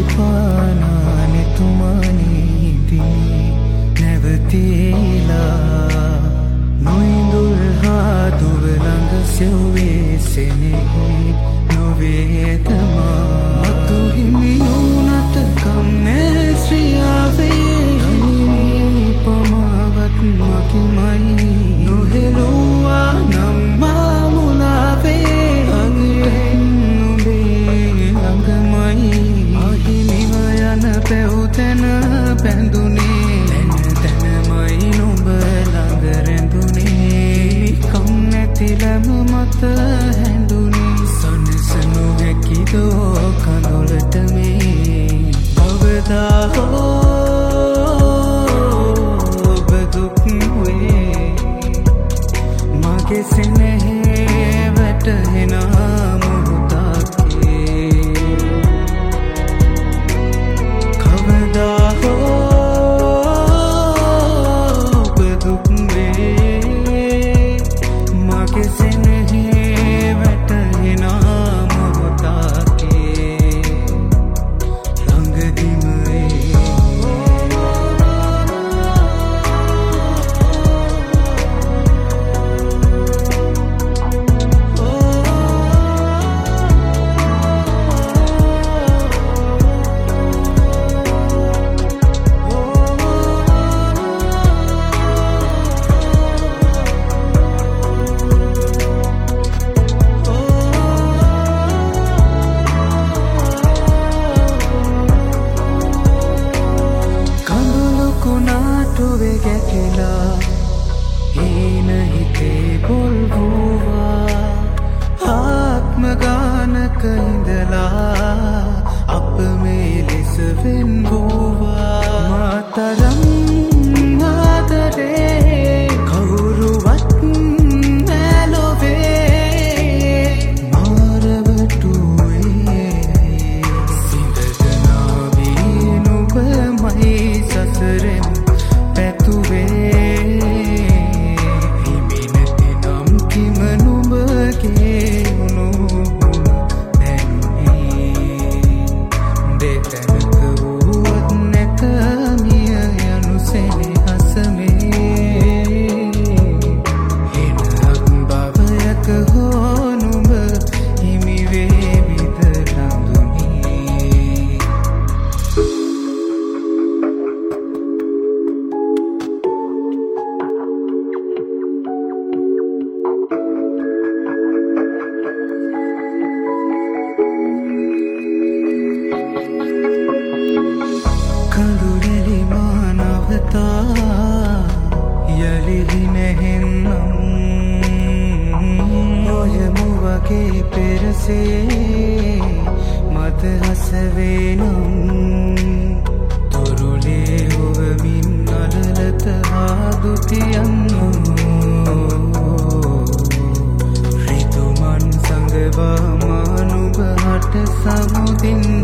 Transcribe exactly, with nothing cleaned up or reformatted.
පානානෙ තුමනීදී නැවතීලා නොයිඳුල් හාදුව ළඟ සෙව්වේ සෙනෙහි නොවේතමා මතු හිමි නොනත කම්නේ ශ්‍රියාවේ පමාවත් මකිමයි නොහෙලුවා නම්මා මුලාවේ අගයෙන් නුබේ ළඟමයි අහිමිව යන පැවුතැන පැඳුනේ තැන තැනමයි නුඹ ළඟ රැඳුනේ කම් නැති ලැබ මත හැඳුනේ සනස නොහැකිදෝ කඳුලට මේ කවදා හෝ ඔබ දුක් වේ මගේ සෙනෙහේ වැටහෙනා මොහොතකේ කවදා හෝ ඔබ දුක් වේ මගේ සෙනෙහේ වැටහෙනා මොහොතකේ ළඟදිම කුණාටුවේ ගැටිලා හීන හිතේ බොල්වුවා ආත්ම ගානක ඉඳලා අප මේ ලෙස වෙන් වූවා මාතරම් ආදරේ කවුරුවත් නැලොවේ මාරවටුවේ සිඳදනාවී නුඹමයි සසරෙන් පැතුවේ හිමි නැති නම් කිම නුඹගේ උණුහුම දැනුනේ දෙතැනක වුවත් නැත මිය යනු සෙනෙහස මේ හිනක් බවයක හෝ නුඹ හිමි වේවිද රඳුනේ කඳුරෙලි මානවතා යලිහි නැහෙන්නම් ඔයමු වගේ පෙරසේ මත හසවේනම් තොරුලේ ඔවමින් අලලත ආදුතියන්නෝ රිතුමන් සඟවා මානුබ හට සමුදින්